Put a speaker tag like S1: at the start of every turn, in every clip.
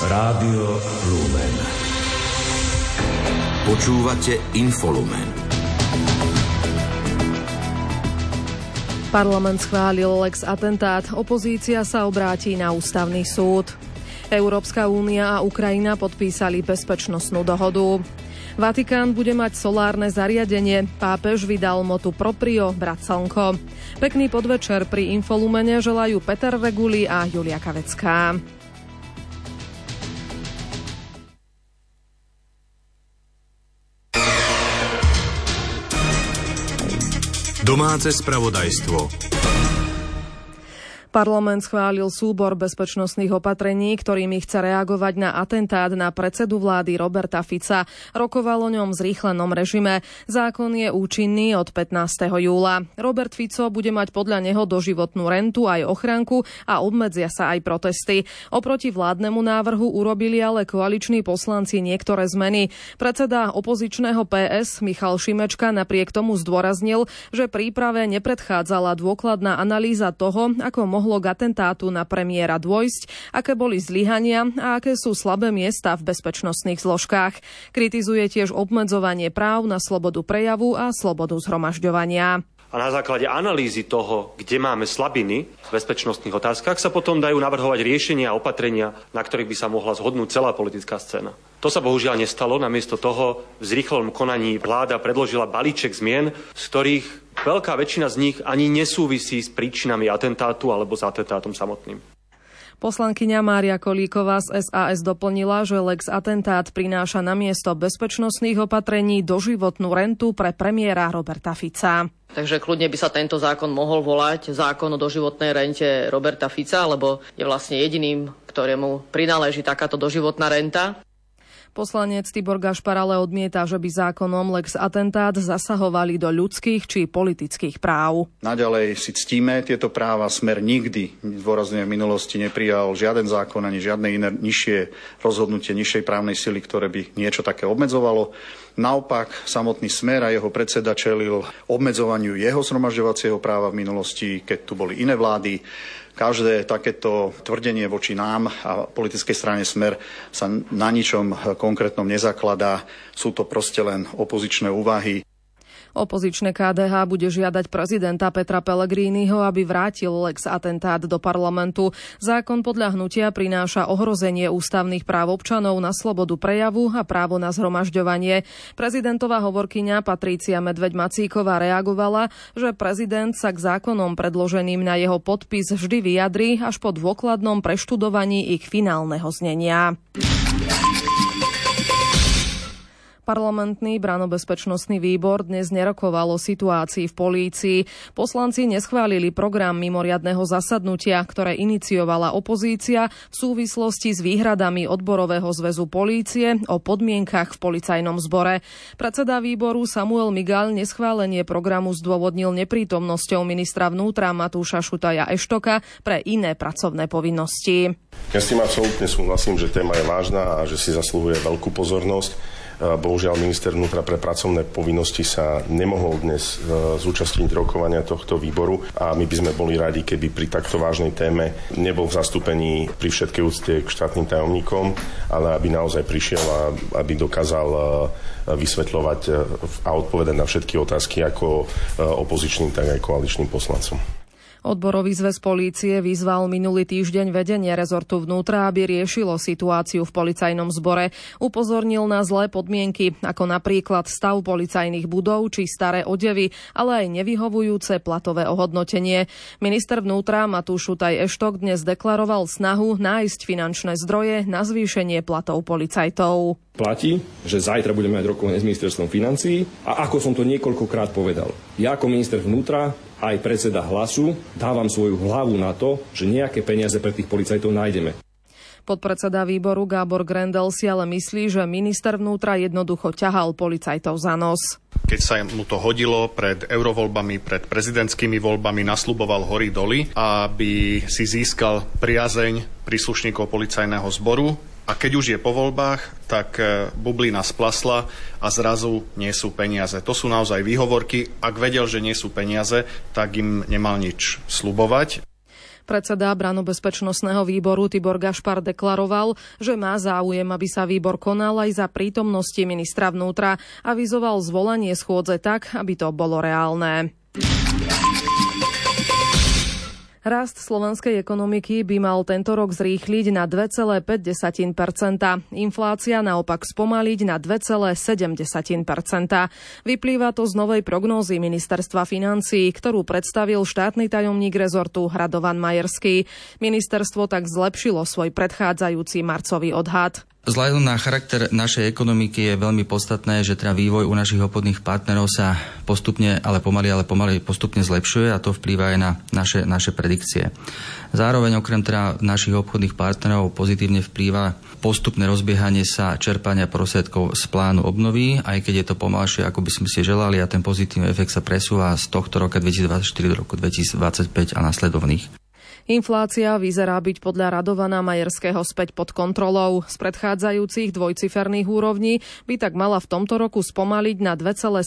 S1: Rádio Lumen. Počúvate Infolumen.
S2: Parlament schválil lex atentát, opozícia sa obráti na ústavný súd. Európska únia a Ukrajina podpísali bezpečnostnú dohodu. Vatikán bude mať solárne zariadenie, pápež vydal motu proprio brat slnko. Pekný podvečer pri Infolumene želajú Peter Reguli a Julia Kavecká.
S1: Domáce spravodajstvo.
S2: Parlament schválil súbor bezpečnostných opatrení, ktorými chce reagovať na atentát na predsedu vlády Roberta Fica. Rokoval o ňom v zrýchlenom režime. Zákon je účinný od 15. júla. Robert Fico bude mať podľa neho doživotnú rentu aj ochranku a obmedzia sa aj protesty. Oproti vládnemu návrhu urobili ale koaliční poslanci niektoré zmeny. Predseda opozičného PS Michal Šimečka napriek tomu zdôraznil, že príprave nepredchádzala dôkladná analýza toho, ako mohlo k atentátu na premiéra dôjsť, aké boli zlyhania a aké sú slabé miesta v bezpečnostných zložkách. Kritizuje tiež obmedzovanie práv na slobodu prejavu a slobodu zhromažďovania.
S3: A na základe analýzy toho, kde máme slabiny v bezpečnostných otázkach, sa potom dajú navrhovať riešenia a opatrenia, na ktorých by sa mohla zhodnúť celá politická scéna. To sa bohužiaľ nestalo. Namiesto toho v zrýchlenom konaní vláda predložila balíček zmien, z ktorých veľká väčšina z nich ani nesúvisí s príčinami atentátu alebo s atentátom samotným.
S2: Poslankyňa Mária Kolíková z SAS doplnila, že lex atentát prináša namiesto bezpečnostných opatrení doživotnú rentu pre premiéra Roberta Fica.
S4: Takže kľudne by sa tento zákon mohol volať zákon o doživotnej rente Roberta Fica, lebo je vlastne jediným, ktorému prináleží takáto doživotná renta.
S2: Poslanec Tibor Gašpar ale odmieta, že by zákonom lex atentát zasahovali do ľudských či politických práv.
S5: Naďalej si ctíme tieto práva. Smer nikdy, zdôrazňujem, v minulosti neprijal žiaden zákon ani žiadne iné nižšie rozhodnutie nižšej právnej sily, ktoré by niečo také obmedzovalo. Naopak, samotný Smer a jeho predseda čelil obmedzovaniu jeho zhromažďovacieho práva v minulosti, keď tu boli iné vlády. Každé takéto tvrdenie voči nám a politickej strane Smer sa na ničom konkrétnom nezakladá. Sú to proste len opozičné úvahy.
S2: Opozičné KDH bude žiadať prezidenta Petra Pellegriniho, aby vrátil lex atentát do parlamentu. Zákon podľa hnutia prináša ohrozenie ústavných práv občanov na slobodu prejavu a právo na zhromažďovanie. Prezidentová hovorkyňa Patrícia Medveď-Macíková reagovala, že prezident sa k zákonom predloženým na jeho podpis vždy vyjadrí až po dôkladnom preštudovaní ich finálneho znenia. Parlamentný branno-bezpečnostný výbor dnes nerokoval o situácii v polícii. Poslanci neschválili program mimoriadneho zasadnutia, ktoré iniciovala opozícia v súvislosti s výhradami Odborového zväzu polície o podmienkach v policajnom zbore. Predseda výboru Samuel Migaľ neschválenie programu zdôvodnil neprítomnosťou ministra vnútra Matúša Šutaja Eštoka pre iné pracovné povinnosti.
S6: Ja s tým absolútne súhlasím, že téma je vážna a že si zasluhuje veľkú pozornosť. Bohužiaľ, minister vnútra pre pracovné povinnosti sa nemohol dnes zúčastniť rokovania tohto výboru a my by sme boli radi, keby pri takto vážnej téme nebol v zastúpení pri všetkej úcte k štátnym tajomníkom, ale aby naozaj prišiel a aby dokázal vysvetľovať a odpovedať na všetky otázky ako opozičným, tak aj koaličným poslancom.
S2: Odborový zväz polície vyzval minulý týždeň vedenie rezortu vnútra, aby riešilo situáciu v policajnom zbore. Upozornil na zlé podmienky, ako napríklad stav policajných budov či staré odevy, ale aj nevyhovujúce platové ohodnotenie. Minister vnútra Matúš Šutaj Eštok dnes deklaroval snahu nájsť finančné zdroje na zvýšenie platov policajtov.
S7: Platí, že zajtra budeme mať rokovanie s ministerstvom financií a ako som to niekoľkokrát povedal, ja ako minister vnútra aj predseda Hlasu dávam svoju hlavu na to, že nejaké peniaze pre tých policajtov nájdeme.
S2: Podpredseda výboru Gábor Grendel si ale myslí, že minister vnútra jednoducho ťahal policajtov za nos.
S8: Keď sa mu to hodilo pred eurovoľbami, pred prezidentskými voľbami, nasľuboval hory doly, aby si získal priazeň príslušníkov policajného zboru. A keď už je po voľbách, tak bublina splasla a zrazu nie sú peniaze. To sú naozaj výhovorky. Ak vedel, že nie sú peniaze, tak im nemal nič sľubovať.
S2: Predseda branno-bezpečnostného výboru Tibor Gašpar deklaroval, že má záujem, aby sa výbor konal aj za prítomnosti ministra vnútra. Avizoval zvolanie schôdze tak, aby to bolo reálne. Rast slovenskej ekonomiky by mal tento rok zrýchliť na 2,5%. Inflácia naopak spomaliť na 2,7%. Vyplýva to z novej prognózy Ministerstva financií, ktorú predstavil štátny tajomník rezortu Radovan Majerský. Ministerstvo tak zlepšilo svoj predchádzajúci marcový odhad.
S9: Vzhľadom na charakter našej ekonomiky je veľmi podstatné, že teda vývoj u našich obchodných partnerov sa postupne, ale pomaly postupne zlepšuje a to vplýva aj na naše predikcie. Zároveň okrem teda našich obchodných partnerov pozitívne vplýva postupné rozbiehanie sa čerpania prostriedkov z plánu obnovy, aj keď je to pomalšie, ako by sme si želali, a ten pozitívny efekt sa presúva z tohto roka 2024 do roku 2025 a nasledovných.
S2: Inflácia vyzerá byť podľa Radovana Majerského späť pod kontrolou. Z predchádzajúcich dvojciferných úrovní by tak mala v tomto roku spomaliť na 2,7%.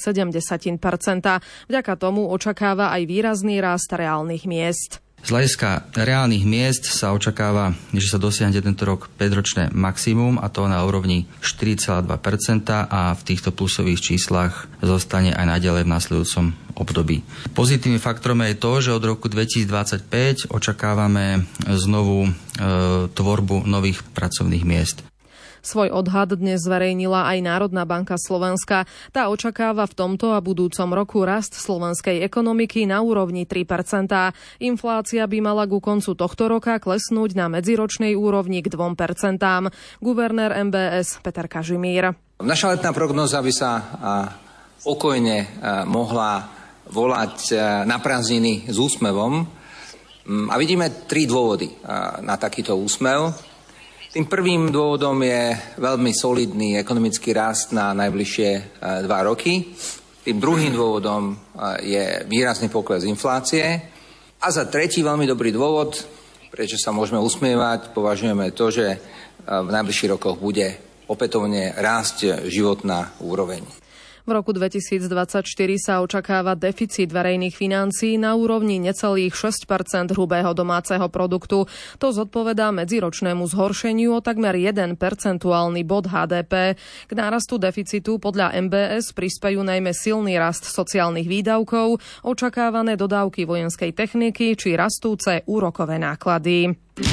S2: Vďaka tomu očakáva aj výrazný rast reálnych miest.
S9: Z hľadiska reálnych miest sa očakáva, že sa dosiahne tento rok 5-ročné maximum, a to na úrovni 4,2% a v týchto plusových číslach zostane aj naďalej v nasledujúcom období. Pozitívnym faktorom je to, že od roku 2025 očakávame znovu tvorbu nových pracovných miest.
S2: Svoj odhad dnes zverejnila aj Národná banka Slovenska. Tá očakáva v tomto a budúcom roku rast slovenskej ekonomiky na úrovni 3%. Inflácia by mala ku koncu tohto roka klesnúť na medziročnej úrovni k 2%. Guvernér MBS Peter Kažimír.
S10: Naša letná prognóza by sa pokojne mohla volať na prázdniny s úsmevom. A vidíme 3 dôvody na takýto úsmev. Tým prvým dôvodom je veľmi solidný ekonomický rast na najbližšie 2 roky. Tým druhým dôvodom je výrazný pokles inflácie. A za tretí veľmi dobrý dôvod, prečo sa môžeme usmievať, považujeme to, že v najbližších rokoch bude opätovne rásť životná úroveň.
S2: V roku 2024 sa očakáva deficit verejných financií na úrovni necelých 6% hrubého domáceho produktu. To zodpovedá medziročnému zhoršeniu o takmer 1 percentuálny bod HDP. K nárastu deficitu podľa MBS prispejú najmä silný rast sociálnych výdavkov, očakávané dodávky vojenskej techniky či rastúce úrokové náklady.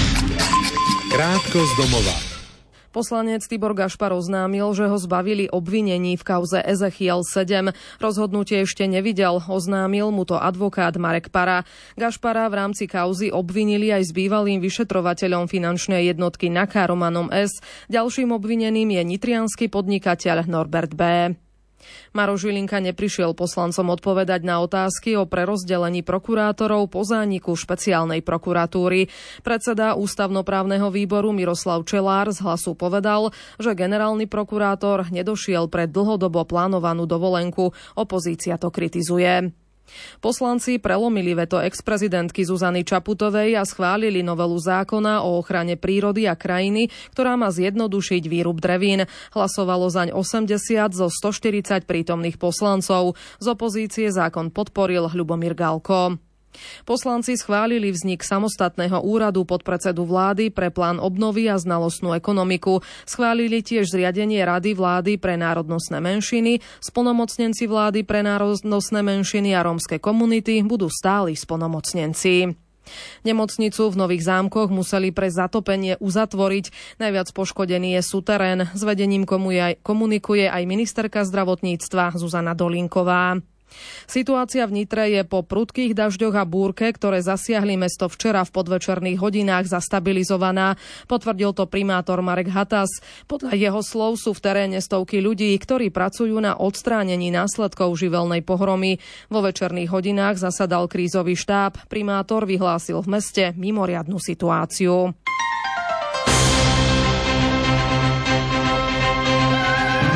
S1: Krátko z domova.
S2: Poslanec Tibor Gašpar oznámil, že ho zbavili obvinení v kauze Ezechiel 7. Rozhodnutie ešte nevidel, oznámil mu to advokát Marek Para. Gašpara v rámci kauzy obvinili aj s bývalým vyšetrovateľom finančnej jednotky NAKA Romanom S. Ďalším obvineným je nitriansky podnikateľ Norbert B. Maroš Žilinka neprišiel poslancom odpovedať na otázky o prerozdelení prokurátorov po zániku špeciálnej prokuratúry. Predseda ústavnoprávneho výboru Miroslav Čelár z Hlasu povedal, že generálny prokurátor nedošiel pre dlhodobo plánovanú dovolenku. Opozícia to kritizuje. Poslanci prelomili veto ex-prezidentky Zuzany Čaputovej a schválili novelu zákona o ochrane prírody a krajiny, ktorá má zjednodušiť výrub drevín. Hlasovalo zaň 80 zo 140 prítomných poslancov. Z opozície zákon podporil Ľubomír Galko. Poslanci schválili vznik samostatného úradu podpredsedu vlády pre plán obnovy a znalostnú ekonomiku. Schválili tiež zriadenie Rady vlády pre národnostné menšiny. Splnomocnenci vlády pre národnostné menšiny a rómske komunity budú stáli splnomocnenci. Nemocnicu v Nových Zámkoch museli pre zatopenie uzatvoriť. Najviac poškodený je suterén. S vedením komunikuje aj ministerka zdravotníctva Zuzana Dolinková. Situácia v Nitre je po prudkých dažďoch a búrke, ktoré zasiahli mesto včera v podvečerných hodinách, zastabilizovaná. Potvrdil to primátor Marek Hatas. Podľa jeho slov sú v teréne stovky ľudí, ktorí pracujú na odstránení následkov živelnej pohromy. Vo večerných hodinách zasadal krízový štáb. Primátor vyhlásil v meste mimoriadnu situáciu.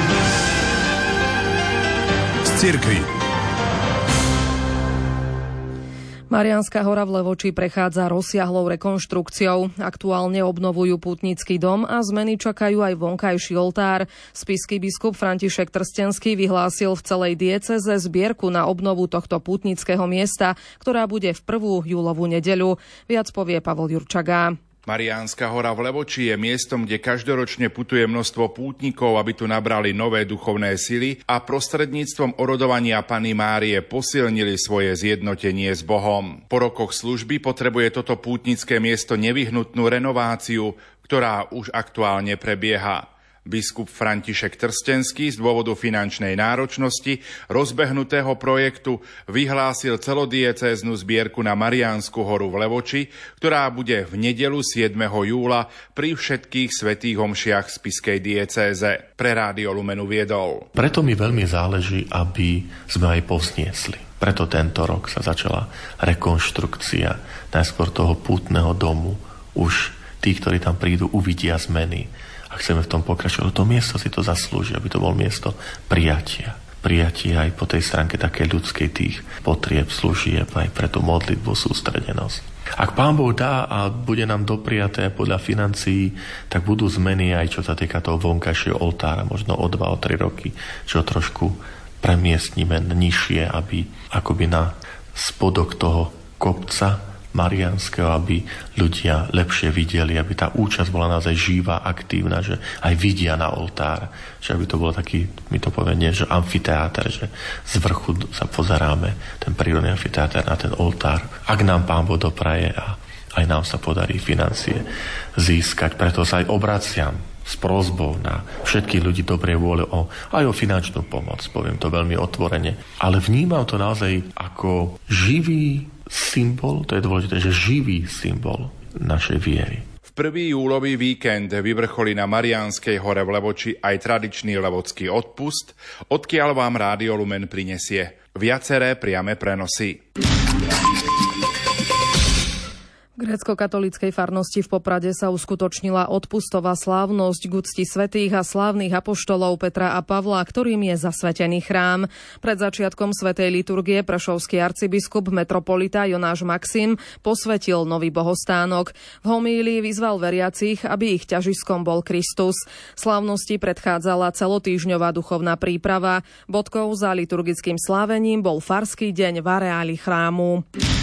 S1: Z cirkvi.
S2: Mariánska hora v Levoči prechádza rozsiahlou rekonštrukciou. Aktuálne obnovujú pútnický dom a zmeny čakajú aj vonkajší oltár. Spišský biskup František Trstenský vyhlásil v celej diecéze zbierku na obnovu tohto pútnického miesta, ktorá bude v 1. júlovú nedeľu. Viac povie Pavol Jurčaga.
S11: Mariánska hora v Levoči je miestom, kde každoročne putuje množstvo pútnikov, aby tu nabrali nové duchovné sily a prostredníctvom orodovania Panny Márie posilnili svoje zjednotenie s Bohom. Po rokoch služby potrebuje toto pútnické miesto nevyhnutnú renováciu, ktorá už aktuálne prebieha. Biskup František Trstenský z dôvodu finančnej náročnosti rozbehnutého projektu vyhlásil celodiecéznu zbierku na Mariánsku horu v Levoči, ktorá bude v nedeľu 7. júla pri všetkých svätých omšiach spišskej diecéze. Pre Rádio Lumen uviedol.
S12: Preto mi veľmi záleží, aby sme aj povzniesli. Preto tento rok sa začala rekonštrukcia najskôr toho pútneho domu. Už tí, ktorí tam prídu, uvidia zmeny. A chceme v tom pokračovať. To miesto si to zaslúži, aby to bol miesto prijatia. Prijatie aj po tej stránke také ľudskej tých potrieb, služieb, aj pre tú modlitbu, sústredenosť. Ak Pán Boh dá a bude nám dopriaté podľa financií, tak budú zmeny aj čo sa týka toho vonkajšieho oltára, možno o 2, o 3 roky, čo trošku premiestnime nižšie, aby akoby na spodok toho kopca mariánskeho, aby ľudia lepšie videli, aby tá účasť bola naozaj živá, aktívna, že aj vidia na oltár. Že aby to bolo taký, my to povieme, že amfiteáter, že z vrchu sa pozeráme, ten prírodný amfiteáter na ten oltár. Ak nám Pán Boh dopraje a aj nám sa podarí financie získať, preto sa aj obraciam s prosbou na všetkých ľudí dobrej vôle aj o finančnú pomoc, poviem to veľmi otvorene. Ale vnímam to naozaj ako živý symbol, to je dôležité, že živý symbol našej viery.
S11: V 1. júlový víkend vyvrcholí na Mariánskej hore v Levoči aj tradičný levocký odpust, odkiaľ vám Rádio Lumen prinesie viaceré priame prenosy.
S2: V grécko-katolíckej farnosti v Poprade sa uskutočnila odpustová slávnosť k úcti svätých a slávnych apoštolov Petra a Pavla, ktorým je zasvetený chrám. Pred začiatkom svätej liturgie prešovský arcibiskup metropolita Jonáš Maxim posvetil nový bohostánok. V homílii vyzval veriacich, aby ich ťažiskom bol Kristus. Slávnosti predchádzala celotýždňová duchovná príprava. Bodkou za liturgickým slávením bol farský deň v areáli chrámu.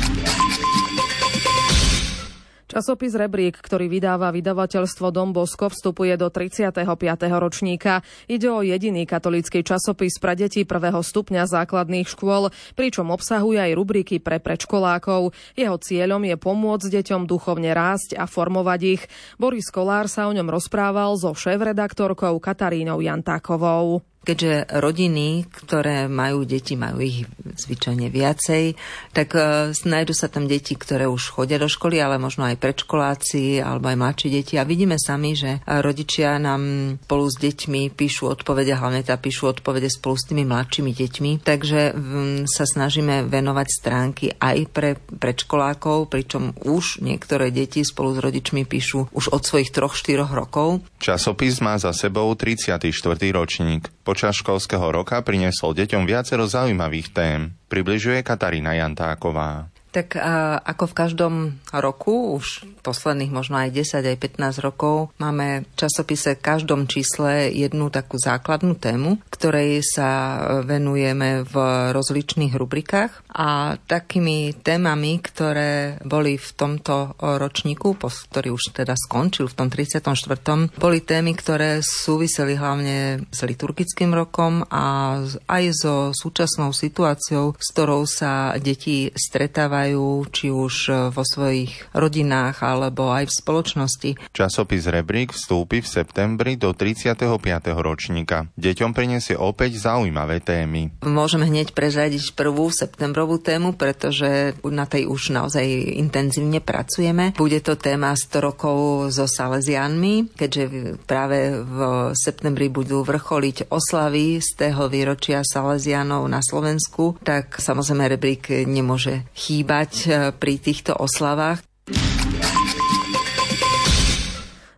S2: Časopis Rebrík, ktorý vydáva vydavateľstvo Dom Bosko, vstupuje do 35. ročníka. Ide o jediný katolícky časopis pre deti 1. stupňa základných škôl, pričom obsahuje aj rubriky pre predškolákov. Jeho cieľom je pomôcť deťom duchovne rásť a formovať ich. Boris Kolár sa o ňom rozprával so šéfredaktorkou Katarínou Jantákovou.
S13: Keďže rodiny, ktoré majú deti, majú ich zvyčajne viacej, tak nájdu sa tam deti, ktoré už chodia do školy, ale možno aj predškoláci alebo aj mladšie deti. A vidíme sami, že rodičia nám spolu s deťmi píšu odpovede, hlavne píšu odpovede spolu s tými mladšími deťmi. Takže sa snažíme venovať stránky aj pre predškolákov, pričom už niektoré deti spolu s rodičmi píšu už od svojich 3-4 rokov.
S14: Časopis má za sebou 34. ročník. Počas školského roka priniesol deťom viacero zaujímavých tém. Približuje Katarína Jantáková.
S13: Tak ako v každom roku, už posledných možno aj 10, aj 15 rokov, máme v časopise v každom čísle jednu takú základnú tému, ktorej sa venujeme v rozličných rubrikách. A takými témami, ktoré boli v tomto ročníku, ktorý už teda skončil v tom 34., boli témy, ktoré súviseli hlavne s liturgickým rokom a aj so súčasnou situáciou, s ktorou sa deti stretávajú či už vo svojich rodinách alebo aj v spoločnosti.
S14: Časopis Rebrík vstúpi v septembri do 35. ročníka. Deťom prinesie opäť zaujímavé témy.
S13: Môžeme hneď prezradiť prvú septembrovú tému, pretože na tej už naozaj intenzívne pracujeme. Bude to téma 100 rokov so Salesiánmi, keďže práve v septembri budú vrcholiť oslavy z tého výročia Salesiánov na Slovensku, tak samozrejme Rebrík nemôže chýbať pri týchto oslavách.
S2: V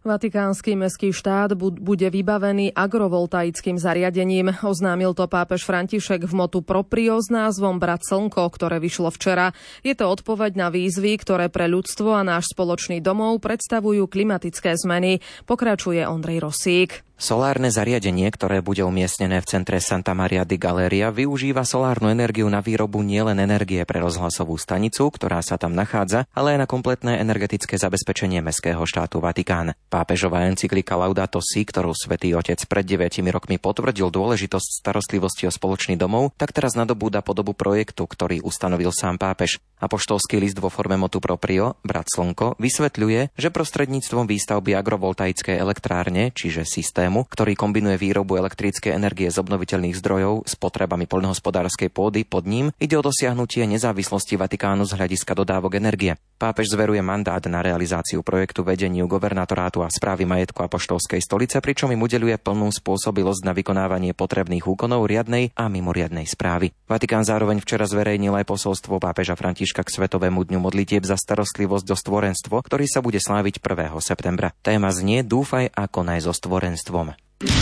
S2: Vatikánsky mestský štát bude vybavený agrovoltaickým zariadením. Oznámil to pápež František v motu Proprio s názvom Brat Slnko, ktoré vyšlo včera. Je to odpoveď na výzvy, ktoré pre ľudstvo a náš spoločný domov predstavujú klimatické zmeny. Pokračuje Ondrej Rosík.
S15: Solárne zariadenie, ktoré bude umiestnené v centre Santa Maria di Galeria, využíva solárnu energiu na výrobu nielen energie pre rozhlasovú stanicu, ktorá sa tam nachádza, ale aj na kompletné energetické zabezpečenie mestského štátu Vatikán. Pápežová encyklika Laudato Si, ktorú Svätý Otec pred 9 rokmi potvrdil dôležitosť starostlivosti o spoločný domov, tak teraz nadobúda podobu projektu, ktorý ustanovil sám pápež. Apoštolský list vo forme motu Proprio, Brat Slnko, vysvetľuje, že prostredníctvom výstavby agrovoltaickej elektrárne, čiže systému, ktorý kombinuje výrobu elektrickej energie z obnoviteľných zdrojov s potrebami poľnohospodárskej pôdy pod ním, ide o dosiahnutie nezávislosti Vatikánu z hľadiska dodávok energie. Pápež zveruje mandát na realizáciu projektu vedeniu gubernátorátu a správy majetku Apoštolskej stolice, pričom im udeľuje plnú spôsobilosť na vykonávanie potrebných úkonov riadnej a mimoriadnej správy. Vatikán zároveň včera zverejnil aj posolstvo pápeža Františka k Svetovému dňu modlitieb za starostlivosť o stvorenstvo, ktorý sa bude sláviť 1. septembra. Téma znie Dúfaj a konaj so stvorenstvom.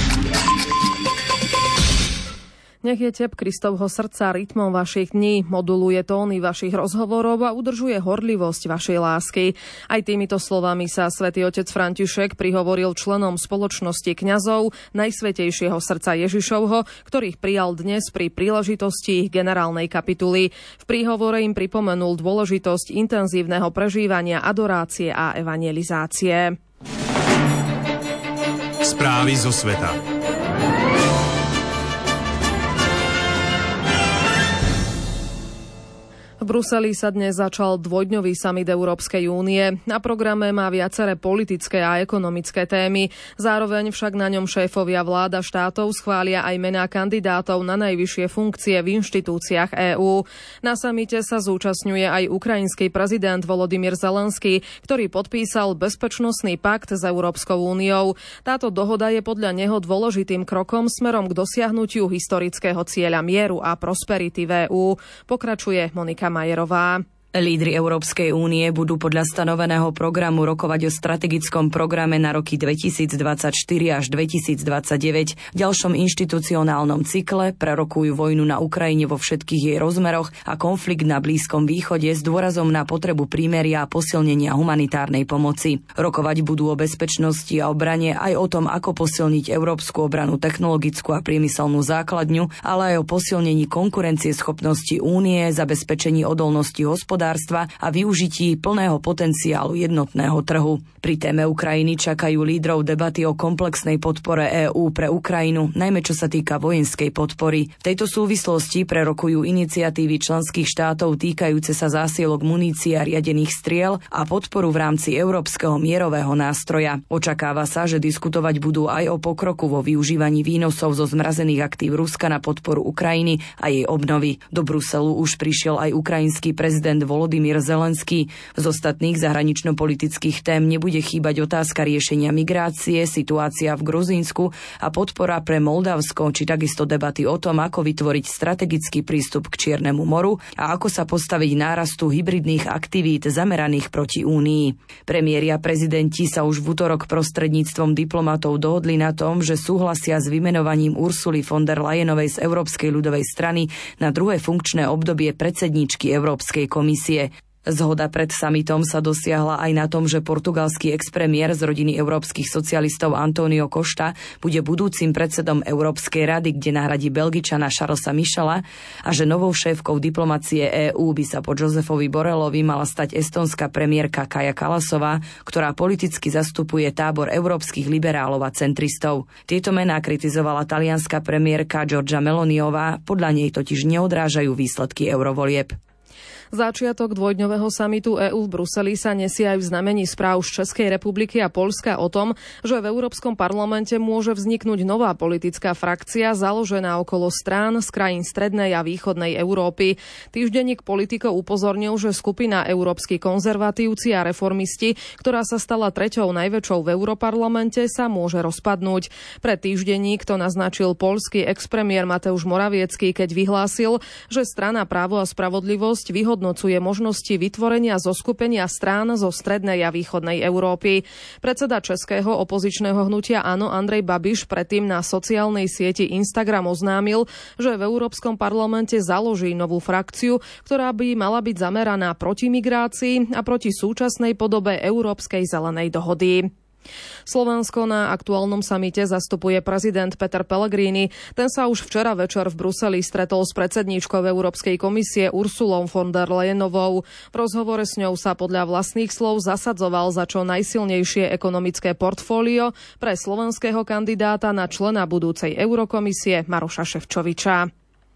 S2: Nech je tep Kristovho srdca rytmom vašich dní, moduluje tóny vašich rozhovorov a udržuje horlivosť vašej lásky. Aj týmito slovami sa Svätý Otec František prihovoril členom spoločnosti kňazov Najsvätejšieho srdca Ježišovho, ktorých prijal dnes pri príležitosti ich generálnej kapituly. V príhovore im pripomenul dôležitosť intenzívneho prežívania adorácie a evangelizácie.
S1: Správy zo sveta.
S2: V Bruseli sa dnes začal dvojdňový summit Európskej únie. Na programe má viaceré politické a ekonomické témy. Zároveň však na ňom šéfovia vláda štátov schvália aj mená kandidátov na najvyššie funkcie v inštitúciách EÚ. Na samite sa zúčastňuje aj ukrajinský prezident Volodymyr Zelenský, ktorý podpísal bezpečnostný pakt s Európskou úniou. Táto dohoda je podľa neho dôležitým krokom smerom k dosiahnutiu historického cieľa mieru a prosperity v EÚ. Pokračuje Monika Majerová.
S16: Lídri Európskej únie budú podľa stanoveného programu rokovať o strategickom programe na roky 2024 až 2029. V ďalšom inštitucionálnom cykle prerokujú vojnu na Ukrajine vo všetkých jej rozmeroch a konflikt na Blízkom východe s dôrazom na potrebu prímeria a posilnenia humanitárnej pomoci. Rokovať budú o bezpečnosti a obrane, aj o tom, ako posilniť európsku obranu, technologickú a priemyselnú základňu, ale aj o posilnení konkurencieschopnosti únie, zabezpečení odolnosti hospodárstva a využití plného potenciálu jednotného trhu. Pri téme Ukrajiny čakajú lídrov debaty o komplexnej podpore EÚ pre Ukrajinu, najmä čo sa týka vojenskej podpory. V tejto súvislosti prerokujú iniciatívy členských štátov týkajúce sa zásielok munície a riadených striel a podporu v rámci Európskeho mierového nástroja. Očakáva sa, že diskutovať budú aj o pokroku vo využívaní výnosov zo zmrazených aktív Ruska na podporu Ukrajiny a jej obnovy. Do Bruselu už prišiel aj ukrajinský prezident Volodymyr Zelenský. Z ostatných zahranično-politických tém nebude chýbať otázka riešenia migrácie, situácia v Gruzínsku a podpora pre Moldavsko, či takisto debaty o tom, ako vytvoriť strategický prístup k Čiernemu moru a ako sa postaviť nárastu hybridných aktivít zameraných proti Únii. Premiéri a prezidenti sa už v utorok prostredníctvom diplomatov dohodli na tom, že súhlasia s vymenovaním Ursuly von der Leyenovej z Európskej ľudovej strany na druhé funkčné obdobie predsedníčky Európskej komisie. Zhoda pred summitom sa dosiahla aj na tom, že portugalský expremiér z rodiny európskych socialistov António Costa bude budúcim predsedom Európskej rady, kde nahradí Belgičana Charlesa Michela, a že novou šéfkou diplomacie EÚ by sa po Josefovi Borrelovi mala stať estonská premiérka Kaja Kallasová, ktorá politicky zastupuje tábor európskych liberálov a centristov. Tieto mená kritizovala talianska premiérka Giorgia Meloniová, podľa nej totiž neodrážajú výsledky eurovolieb.
S2: Začiatok dvojdňového samitu EÚ v Bruseli sa nesie aj v znamení správ z Českej republiky a Poľska o tom, že v Európskom parlamente môže vzniknúť nová politická frakcia založená okolo strán z krajín strednej a východnej Európy. Týždenník Politico upozornil, že skupina Európski konzervatívci a reformisti, ktorá sa stala treťou najväčšou v Europarlamente, sa môže rozpadnúť. Pre týždenník to naznačil poľský expremiér Mateusz Moraviecký, keď vyhlásil, že strana Právo a spravodlivosť vyhodnotí prehodnocuje možnosti vytvorenia zoskupenia strán zo strednej a východnej Európy. Predseda českého opozičného hnutia Áno Andrej Babiš predtým na sociálnej sieti Instagram oznámil, že v Európskom parlamente založí novú frakciu, ktorá by mala byť zameraná proti migrácii a proti súčasnej podobe Európskej zelenej dohody. Slovensko na aktuálnom samite zastupuje prezident Peter Pellegrini. Ten sa už včera večer v Bruseli stretol s predsedníčkou Európskej komisie Ursulou von der Leyenovou. V rozhovore s ňou sa podľa vlastných slov zasadzoval za čo najsilnejšie ekonomické portfólio pre slovenského kandidáta na člena budúcej Eurokomisie Maroša Šefčoviča.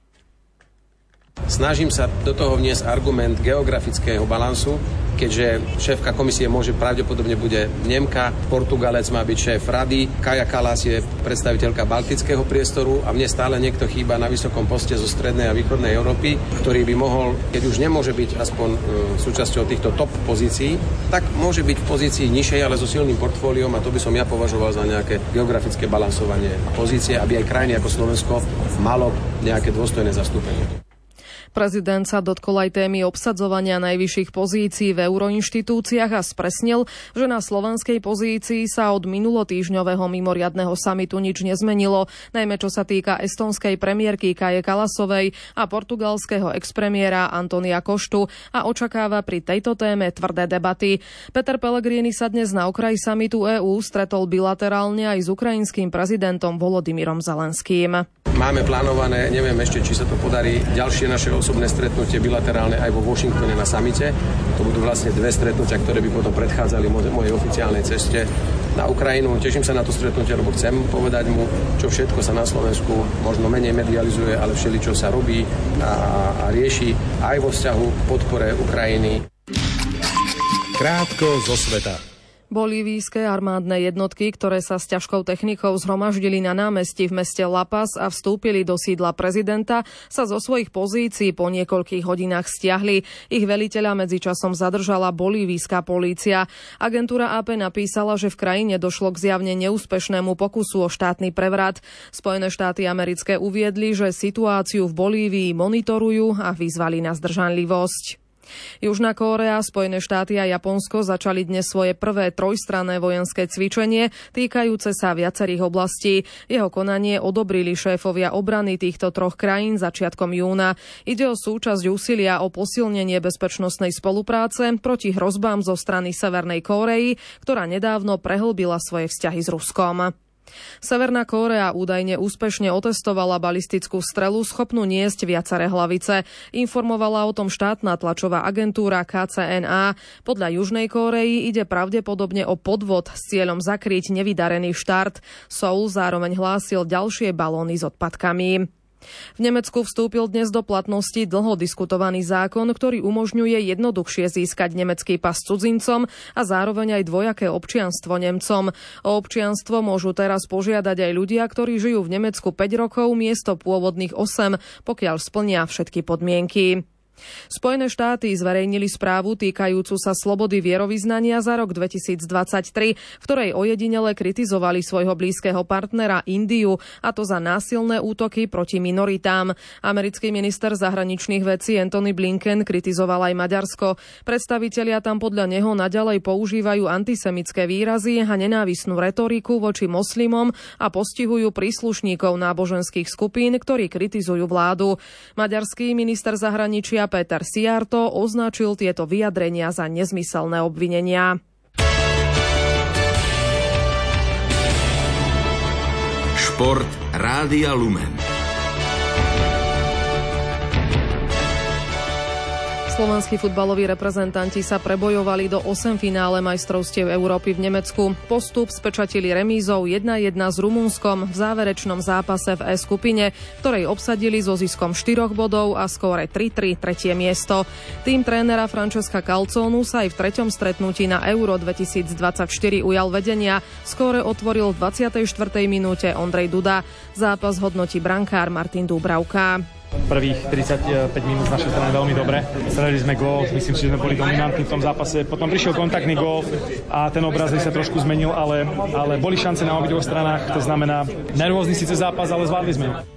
S17: Snažím sa do toho vniesť argument geografického balansu, keďže šéfka komisie pravdepodobne bude Nemka, Portugalec má byť šéf rady, Kaja Kallas je predstaviteľka baltického priestoru a mne stále niekto chýba na vysokom poste zo strednej a východnej Európy, ktorý by mohol, keď už nemôže byť aspoň súčasťou týchto top pozícií, tak môže byť v pozícii nižšej, ale so silným portfóliom a to by som ja považoval za nejaké geografické balansovanie pozície, aby aj krajiny ako Slovensko malo nejaké dôstojné zastúpenie.
S2: Prezident sa dotkol aj témy obsadzovania najvyšších pozícií v euroinštitúciách a spresnil, že na slovenskej pozícii sa od minulotýždňového mimoriadneho samitu nič nezmenilo, najmä čo sa týka estonskej premiérky Kaje Kallasovej a portugalského expremiéra Antonia Koštu a očakáva pri tejto téme tvrdé debaty. Peter Pellegrini sa dnes na okraji samitu EÚ stretol bilaterálne aj s ukrajinským prezidentom Volodymyrom Zelenským.
S17: Máme plánované, neviem ešte, či sa to podarí, ďalšie naše osobné stretnutie bilaterálne aj vo Washingtone na samite. To budú vlastne 2 stretnutia, ktoré by potom predchádzali mojej oficiálnej ceste na Ukrajinu. Teším sa na to stretnutie, lebo chcem povedať mu, čo všetko sa na Slovensku možno menej medializuje, ale všeličo sa robí a rieši aj vo vzťahu k podpore Ukrajiny.
S1: Krátko zo sveta.
S2: Bolívijské armádne jednotky, ktoré sa s ťažkou technikou zhromaždili na námestí v meste La Paz a vstúpili do sídla prezidenta, sa zo svojich pozícií po niekoľkých hodinách stiahli. Ich veliteľa medzičasom zadržala bolívijská polícia. Agentúra AP napísala, že v krajine došlo k zjavne neúspešnému pokusu o štátny prevrat. Spojené štáty americké uviedli, že situáciu v Bolívii monitorujú a vyzvali na zdržanlivosť. Južná Kórea, Spojené štáty a Japonsko začali dnes svoje prvé trojstranné vojenské cvičenie týkajúce sa viacerých oblastí. Jeho konanie odobrili šéfovia obrany týchto troch krajín začiatkom júna. Ide o súčasť úsilia o posilnenie bezpečnostnej spolupráce proti hrozbám zo strany Severnej Kórey, ktorá nedávno prehlbila svoje vzťahy s Ruskom. Severná Kórea údajne úspešne otestovala balistickú strelu schopnú niesť viaceré hlavice. Informovala o tom štátna tlačová agentúra KCNA. Podľa Južnej Kórey ide pravdepodobne o podvod s cieľom zakryť nevydarený štart. Seoul zároveň hlásil ďalšie balóny s odpadkami. V Nemecku vstúpil dnes do platnosti dlho diskutovaný zákon, ktorý umožňuje jednoduchšie získať nemecký pas cudzincom a zároveň aj dvojaké občianstvo Nemcom. O občianstvo môžu teraz požiadať aj ľudia, ktorí žijú v Nemecku 5 rokov miesto pôvodných 8, pokiaľ splnia všetky podmienky. Spojené štáty zverejnili správu týkajúcu sa slobody vierovyznania za rok 2023, v ktorej ojedinele kritizovali svojho blízkeho partnera Indiu, a to za násilné útoky proti minoritám. Americký minister zahraničných vecí Antony Blinken kritizoval aj Maďarsko. Predstavitelia tam podľa neho naďalej používajú antisemické výrazy a nenávisnú retoriku voči moslimom a postihujú príslušníkov náboženských skupín, ktorí kritizujú vládu. Maďarský minister zahraničia Peter Szijjártó označil tieto vyjadrenia za nezmyselné obvinenia.
S18: Šport Rádia Lumen.
S2: Slovenskí futbaloví reprezentanti sa prebojovali do 8 finále majstrovstiev Európy v Nemecku. Postup spečatili remízou 1-1 s Rumunskom v záverečnom zápase v E skupine, ktorej obsadili so ziskom 4 bodov a skóre 3-3 tretie miesto. Tým trénera Francesca Calzonu sa aj v treťom stretnutí na Euro 2024 ujal vedenia. Skóre otvoril v 24. minúte Ondrej Duda. Zápas hodnotí brankár Martin Dúbravka.
S19: Prvých 35 minút z našej strany veľmi dobre. Strelili sme gól, myslím si, že sme boli dominantní v tom zápase. Potom prišiel kontaktný gól a ten obraz sa trošku zmenil, ale boli šance na obidvoch stranách. To znamená, nervózny síce zápas, ale zvládli sme ho.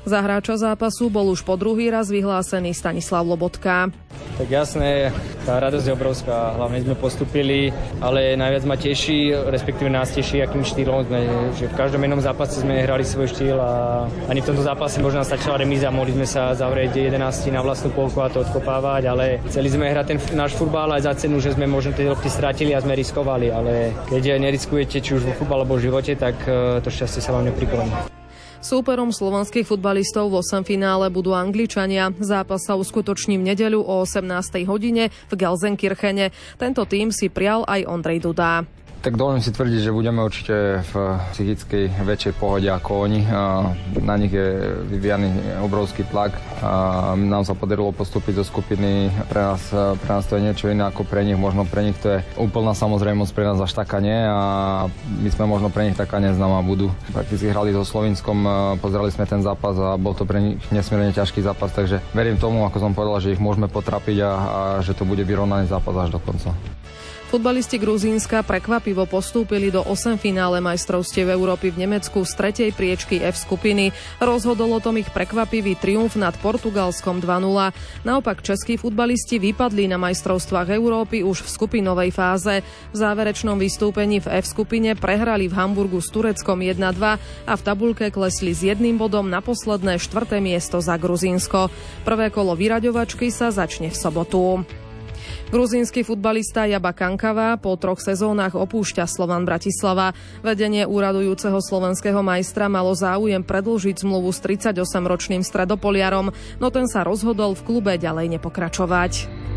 S2: Za hráča zápasu bol už po druhý raz vyhlásený Stanislav Lobotka.
S20: Tak jasné, tá radosť je obrovská, hlavne sme postupili, ale najviac ma teší, respektíve nás teší, akým štýlom sme, že v každom jednom zápase sme hrali svoj štýl a ani v tomto zápase možno stačila remíza, mohli sme sa zavrieť 11 na vlastnú polku a to odkopávať, ale chceli sme hrať ten náš futbal aj za cenu, že sme možno tie lopty stratili a sme riskovali, ale keď neriskujete či už vo futbale alebo v živote, tak to šťastie sa vám neprikloní.
S2: Súperom slovenských futbalistov v 8. finále budú Angličania. Zápas sa uskutoční v nedeľu o 18. hodine v Gelsenkirchene. Tento tím si prial aj Ondrej Dudá.
S21: Tak dovolím si tvrdiť, že budeme určite v psychickej väčšej pohode ako oni. Na nich je vyvíjaný obrovský tlak. Nám sa podarilo postúpiť zo skupiny. Pre nás to je niečo iné ako pre nich. Možno pre nich to je úplná samozrejmosť, pre nás až taká nie. A my sme možno pre nich taká neznáma budú. Prakticky hrali so Slovinskom, pozerali sme ten zápas a bol to pre nich nesmierne ťažký zápas. Takže verím tomu, ako som povedal, že ich môžeme potrapiť a že to bude vyrovnaný zápas až do konca.
S2: Futbalisti Gruzínska prekvapivo postúpili do 8 finále majstrovstiev Európy v Nemecku z 3. priečky F skupiny. Rozhodol o tom ich prekvapivý triumf nad Portugalskom 2-0. Naopak českí futbalisti vypadli na majstrovstvách Európy už v skupinovej fáze. V záverečnom vystúpení v F skupine prehrali v Hamburgu s Tureckom 1-2 a v tabuľke klesli s 1 bodom na posledné 4. miesto za Gruzínsko. Prvé kolo vyraďovačky sa začne v sobotu. Gruzínsky futbalista Jaba Kankava po 3 sezónach opúšťa Slovan Bratislava. Vedenie úradujúceho slovenského majstra malo záujem predĺžiť zmluvu s 38-ročným stredopoliarom, no ten sa rozhodol v klube ďalej nepokračovať.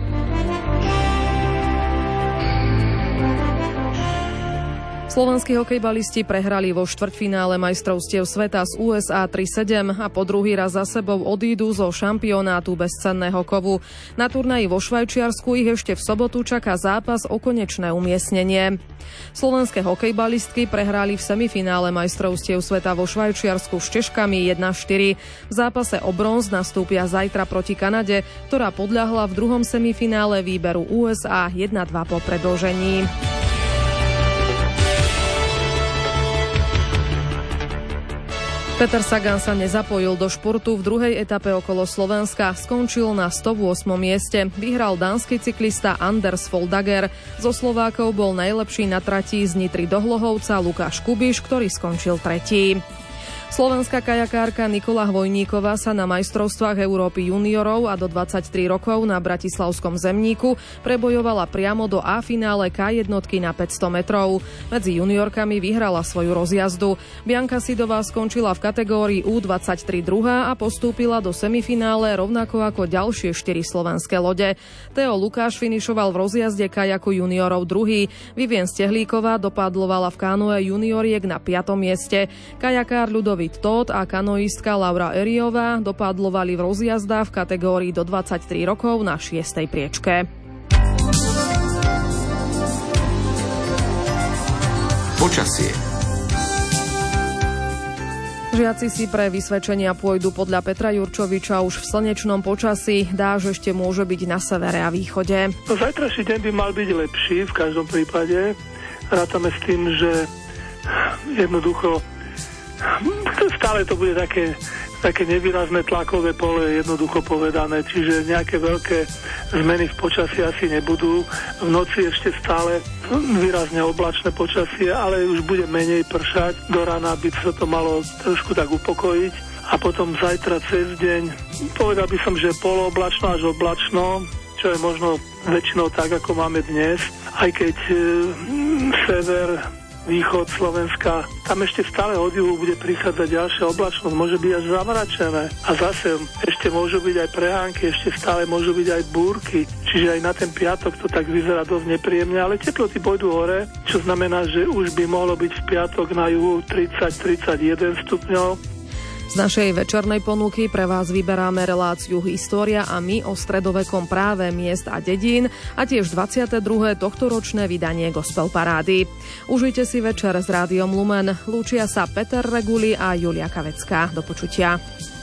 S2: Slovenskí hokejbalisti prehrali vo štvrťfinále majstrovstiev sveta z USA 3-7 a po druhý raz za sebou odídu zo šampionátu bezcenného kovu. Na turnaji vo Švajčiarsku ich ešte v sobotu čaká zápas o konečné umiestnenie. Slovenské hokejbalistky prehrali v semifinále majstrovstiev sveta vo Švajčiarsku s Češkami 1-4. V zápase o bronz nastúpia zajtra proti Kanade, ktorá podľahla v druhom semifinále výberu USA 1-2 po predĺžení. Peter Sagan sa nezapojil do športu v druhej etape okolo Slovenska. Skončil na 108. mieste. Vyhral dánsky cyklista Anders Foldager. Zo Slovákov bol najlepší na trati z Nitry do Hlohovca Lukáš Kubiš, ktorý skončil tretí. Slovenská kajakárka Nikola Hvojníková sa na majstrovstvách Európy juniorov a do 23 rokov na bratislavskom Zemníku prebojovala priamo do A-finále K1 na 500 metrov. Medzi juniorkami vyhrala svoju rozjazdu. Bianka Sidová skončila v kategórii U23 druhá a postúpila do semifinále rovnako ako ďalšie 4 slovenské lode. Teo Lukáš finišoval v rozjazde kajaku juniorov druhý. Vivien Stehlíková dopadlovala v kánoe junioriek na 5. mieste. Kajakár Ľudovít Tóth a kanoistka Laura Eriová dopadlovali v rozjazdách v kategórii do 23 rokov na 6. priečke.
S18: Počasie.
S2: Žiaci si pre vysvedčenia pôjdu podľa Petra Jurčoviča už v slnečnom počasí. Dáž ešte môže byť na severe a východe.
S22: Zajtrajší deň by mal byť lepší v každom prípade. Rátame s tým, že jednoducho stále to bude také nevýrazné tlakové pole, jednoducho povedané, čiže nejaké veľké zmeny v počasí asi nebudú. V noci ešte stále výrazne oblačné počasie, ale už bude menej pršať. Do rána by sa to malo trošku tak upokojiť. A potom zajtra cez deň, povedal by som, že polooblačno až oblačno, čo je možno väčšinou tak, ako máme dnes, aj keď sever, východ Slovenska, tam ešte stále od juhu bude prichádzať ďalšia oblačnosť, môže byť až zamračené. A zase ešte môžu byť aj prehánky, ešte stále môžu byť aj búrky. Čiže aj na ten piatok to tak vyzerá dosť nepríjemne, ale teploty pôjdu hore, čo znamená, že už by mohlo byť v piatok na juhu 30-31 stupňov.
S2: Z našej večernej ponuky pre vás vyberáme reláciu História a my o stredovekom práve miest a dedín a tiež 22. tohtoročné vydanie Gospel Parády. Užite si večer s Rádiom Lumen. Lúčia sa Peter Reguli a Julia Kavecká. Do počutia.